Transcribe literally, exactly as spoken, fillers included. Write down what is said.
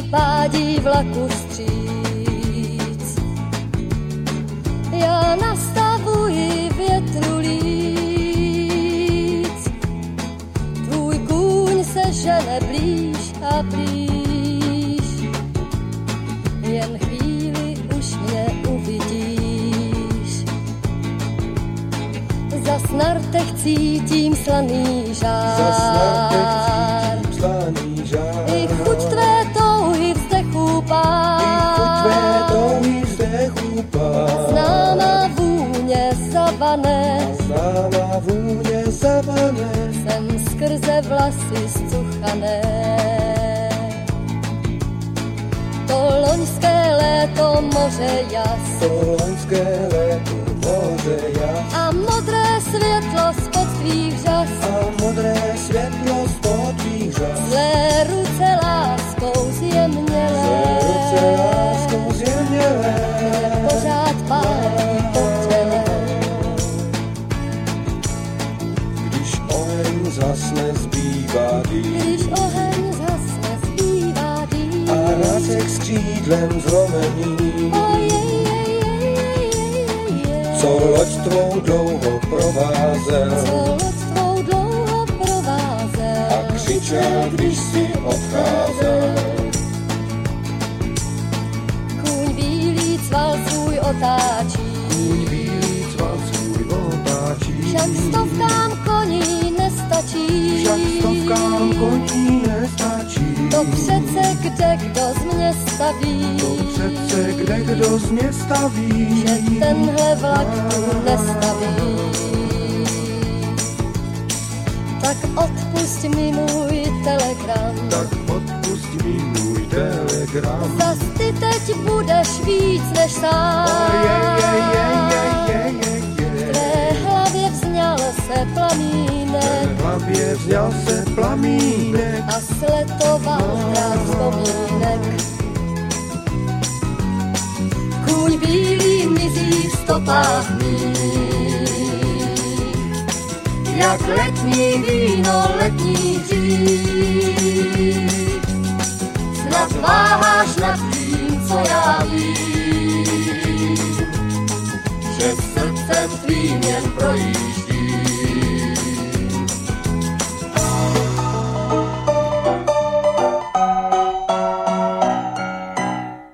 pádí vlaku vstříc. Já nastavuji větru líc, tvůj kůň se žene blíž a blíž, jen chvíli už mě uvidíš. Za snartech cítím slaný žár, i chuť tvé touhy vzdechů pár, známá vůně zavané, jsem skrze vlasy zcuchané. To loňské léto moře jas, a modré světlo spod tvých žas, zlé ruce láskou zjemnělé, pořád pálí po těle. Když oheň zhasne, zbývá dým, Když oheň zhasne, zbývá dým, a racek s křídlem zlomeným, co loď tvou dlouho provázel, co loď tvou dlouho provázel, a křičel, když si odcházel. Kůň bílý cval svůj otáčí, Kůň bílý cval svůj otáčí, však stovkám koní nestačí, však stovkám koní nestačí. To přece kde kdo z mě staví, To přece kde kdo z mě staví, že tenhle vlak tu nestaví. Tak odpusť mi můj telegram, tak odpust mi můj telegram. zas ty teď budeš víc než sám. Oh, je, je, je, je, je, je, je. V tvé hlavě vzňal se plamínek V hlavě vzňal se plamínek a sletoval krát vzpomínek. Kůň bílý mizí v stopách mých, jak letní víno letní dřív.